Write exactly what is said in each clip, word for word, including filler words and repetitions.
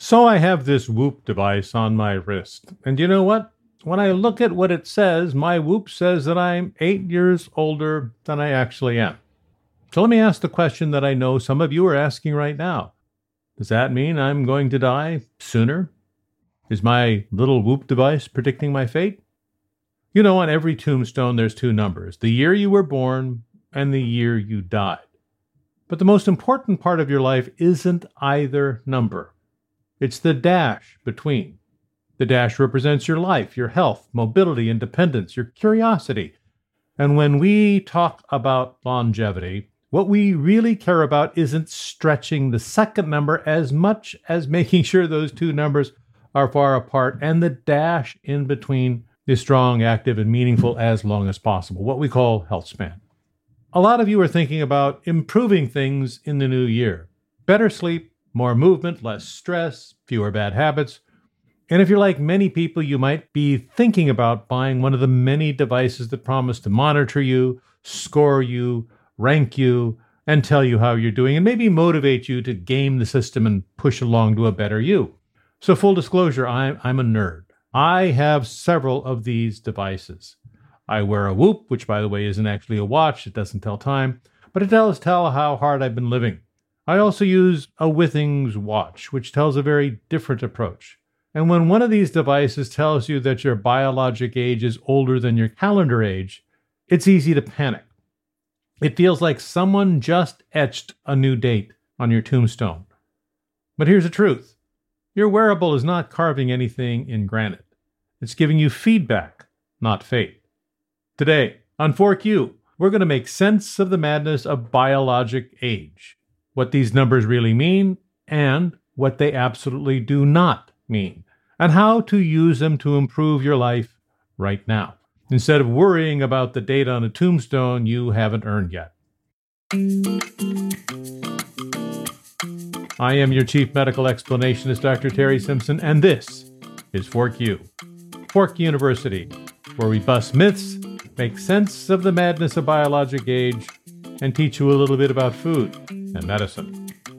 So I have this Whoop device on my wrist. And you know what? When I look at what it says, my Whoop says that I'm eight years older than I actually am. So let me ask the question that I know some of you are asking right now. Does that mean I'm going to die sooner? Is my little Whoop device predicting my fate? You know, on every tombstone, there's two numbers, the year you were born and the year you died. But the most important part of your life isn't either number. It's the dash between. The dash represents your life, your health, mobility, independence, your curiosity. And when we talk about longevity, what we really care about isn't stretching the second number as much as making sure those two numbers are far apart and the dash in between is strong, active, and meaningful as long as possible, what we call health span. A lot of you are thinking about improving things in the new year. Better sleep, more movement, less stress, fewer bad habits. And if you're like many people, you might be thinking about buying one of the many devices that promise to monitor you, score you, rank you, and tell you how you're doing, and maybe motivate you to game the system and push along to a better you. So full disclosure, I'm, I'm a nerd. I have several of these devices. I wear a Whoop, which by the way isn't actually a watch. It doesn't tell time, but it does tell how hard I've been living. I also use a Withings watch, which tells a very different approach. And when one of these devices tells you that your biologic age is older than your calendar age, it's easy to panic. It feels like someone just etched a new date on your tombstone. But here's the truth. Your wearable is not carving anything in granite. It's giving you feedback, not fate. Today, on Fork U, we're going to make sense of the madness of biologic age, what these numbers really mean, and what they absolutely do not mean, and how to use them to improve your life right now, instead of worrying about the date on a tombstone you haven't earned yet. I am your Chief Medical Explanationist, Doctor Terry Simpson, and this is Fork U, Fork University, where we bust myths, make sense of the madness of biologic age, and teach you a little bit about food and medicine.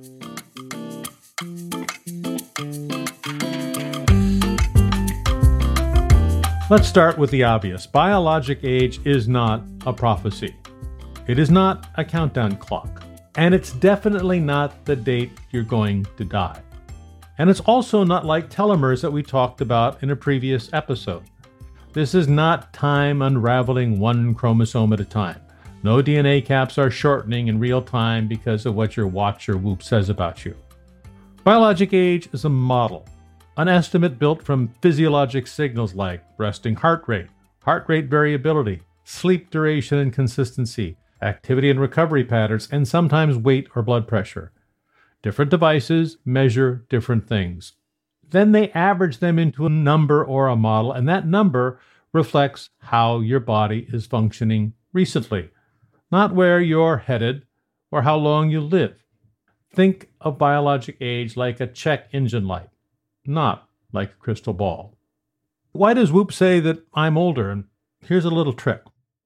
Let's start with the obvious. Biologic age is not a prophecy. It is not a countdown clock. And it's definitely not the date you're going to die. And it's also not like telomeres that we talked about in a previous episode. This is not time unraveling one chromosome at a time. No D N A caps are shortening in real time because of what your watch or Whoop says about you. Biologic age is a model, an estimate built from physiologic signals like resting heart rate, heart rate variability, sleep duration and consistency, activity and recovery patterns, and sometimes weight or blood pressure. Different devices measure different things. Then they average them into a number or a model, and that number reflects how your body is functioning recently, not where you're headed or how long you live. Think of biologic age like a check engine light, not like a crystal ball. Why does Whoop say that I'm older? And here's a little trick.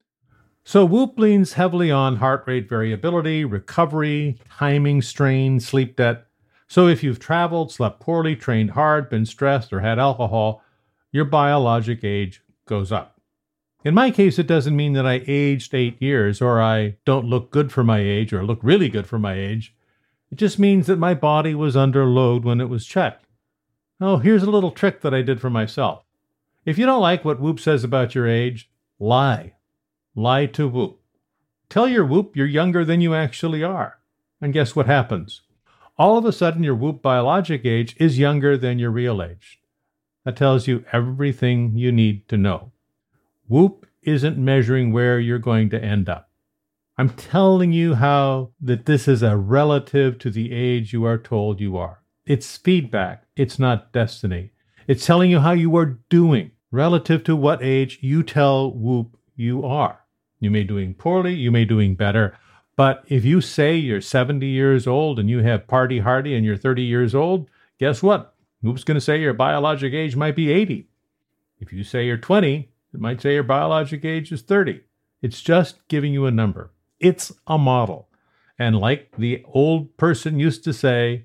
So Whoop leans heavily on heart rate variability, recovery, timing, strain, sleep debt. So if you've traveled, slept poorly, trained hard, been stressed, or had alcohol, your biologic age goes up. In my case, it doesn't mean that I aged eight years or I don't look good for my age or look really good for my age. It just means that my body was under load when it was checked. Oh, here's a little trick that I did for myself. If you don't like what Whoop says about your age, lie. Lie to Whoop. Tell your Whoop you're younger than you actually are. And guess what happens? All of a sudden, your Whoop biologic age is younger than your real age. That tells you everything you need to know. Whoop isn't measuring where you're going to end up. I'm telling you how that this is a relative to the age you are told you are. It's feedback. It's not destiny. It's telling you how you are doing relative to what age you tell Whoop you are. You may be doing poorly, you may be doing better, but if you say you're seventy years old and you have party hardy and you're thirty years old, guess what? Whoop's going to say your biologic age might be eighty. If you say you're twenty, it might say your biologic age is thirty. It's just giving you a number. It's a model. And like the old person used to say,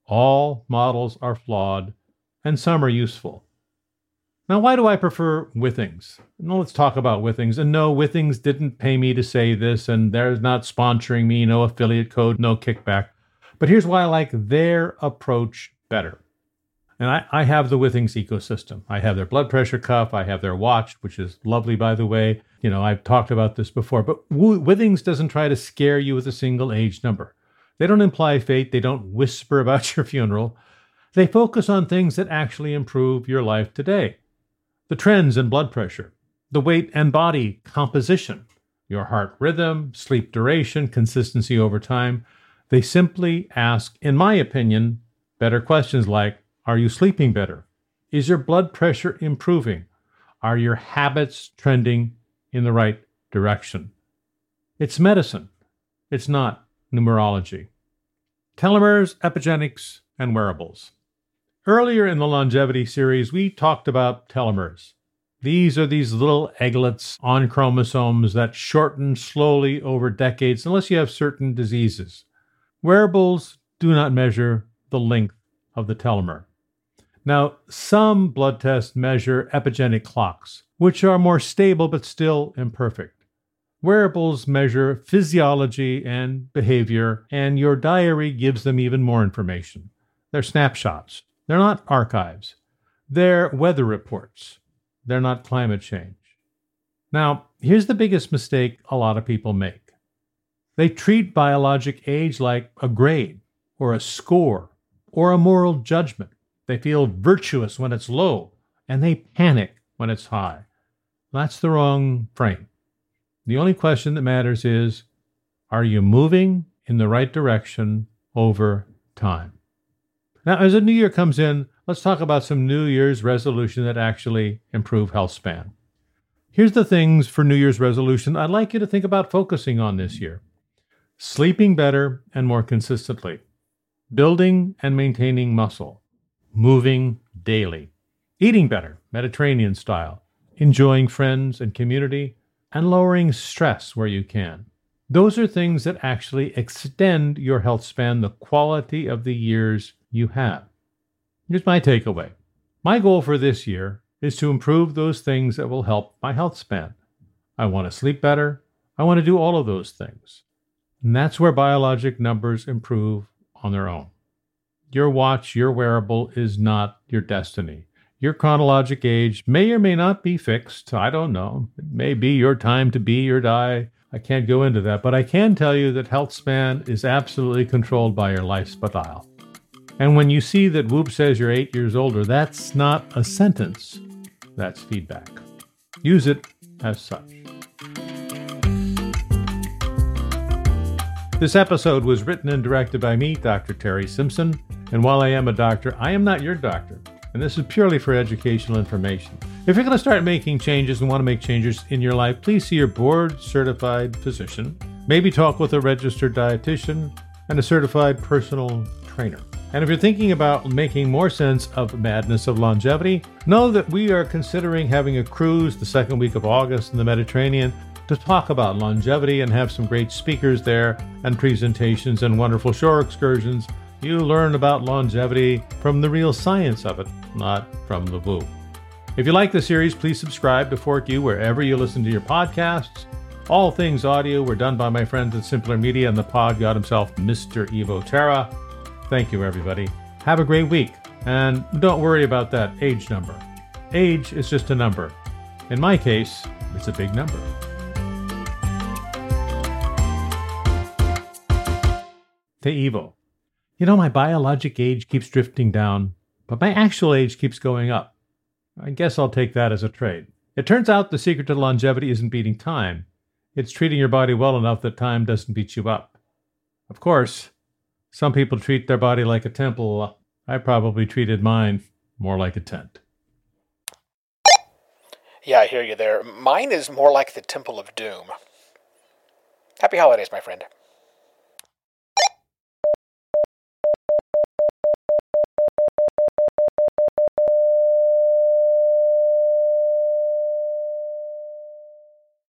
All models are flawed, and some are useful. Now, why do I prefer Withings? Now, let's talk about Withings. And no, Withings didn't pay me to say this, and they're not sponsoring me, no affiliate code, no kickback. But here's why I like their approach better. And I, I have the Withings ecosystem. I have their blood pressure cuff. I have their watch, which is lovely, by the way. You know, I've talked about this before. But Withings doesn't try to scare you with a single age number. They don't imply fate. They don't whisper about your funeral. They focus on things that actually improve your life today. The trends in blood pressure, the weight and body composition, your heart rhythm, sleep duration, consistency over time. They simply ask, in my opinion, better questions like, are you sleeping better? Is your blood pressure improving? Are your habits trending in the right direction? It's medicine. It's not numerology. Telomeres, epigenetics, and wearables. Earlier in the longevity series, we talked about telomeres. These are these little egglets on chromosomes that shorten slowly over decades unless you have certain diseases. Wearables do not measure the length of the telomere. Now, some blood tests measure epigenetic clocks, which are more stable but still imperfect. Wearables measure physiology and behavior, and your diary gives them even more information. They're snapshots. They're not archives. They're weather reports. They're not climate change. Now, here's the biggest mistake a lot of people make. They treat biologic age like a grade, or a score, or a moral judgment. They feel virtuous when it's low, and they panic when it's high. That's the wrong frame. The only question that matters is, are you moving in the right direction over time? Now, as the new year comes in, let's talk about some New Year's resolution that actually improve health span. Here's the things for New Year's resolution I'd like you to think about focusing on this year. Sleeping better and more consistently. Building and maintaining muscle. Moving daily. Eating better, Mediterranean style. Enjoying friends and community. And lowering stress where you can. Those are things that actually extend your health span, the quality of the years you have. Here's my takeaway. My goal for this year is to improve those things that will help my health span. I want to sleep better. I want to do all of those things. And that's where biologic numbers improve on their own. Your watch, your wearable is not your destiny. Your chronologic age may or may not be fixed. I don't know. It may be your time to be or die. I can't go into that, but I can tell you that health span is absolutely controlled by your lifestyle. And when you see that Whoop says you're eight years older, that's not a sentence. That's feedback. Use it as such. This episode was written and directed by me, Doctor Terry Simpson. And while I am a doctor, I am not your doctor. And this is purely for educational information. If you're going to start making changes and want to make changes in your life, please see your board-certified physician. Maybe talk with a registered dietitian and a certified personal trainer. And if you're thinking about making more sense of madness of longevity, know that we are considering having a cruise the second week of August in the Mediterranean to talk about longevity and have some great speakers there and presentations and wonderful shore excursions. You learn about longevity from the real science of it, not from the woo. If you like the series, please subscribe to Fork U wherever you listen to your podcasts. All things audio were done by my friends at Simpler Media and the pod god himself, Mister Evo Terra. Thank you, everybody. Have a great week. And don't worry about that age number. Age is just a number. In my case, it's a big number. Te Evo. You know, my biologic age keeps drifting down, but my actual age keeps going up. I guess I'll take that as a trade. It turns out the secret to longevity isn't beating time. It's treating your body well enough that time doesn't beat you up. Of course, some people treat their body like a temple. I probably treated mine more like a tent. Yeah, I hear you there. Mine is more like the Temple of Doom. Happy holidays, my friend.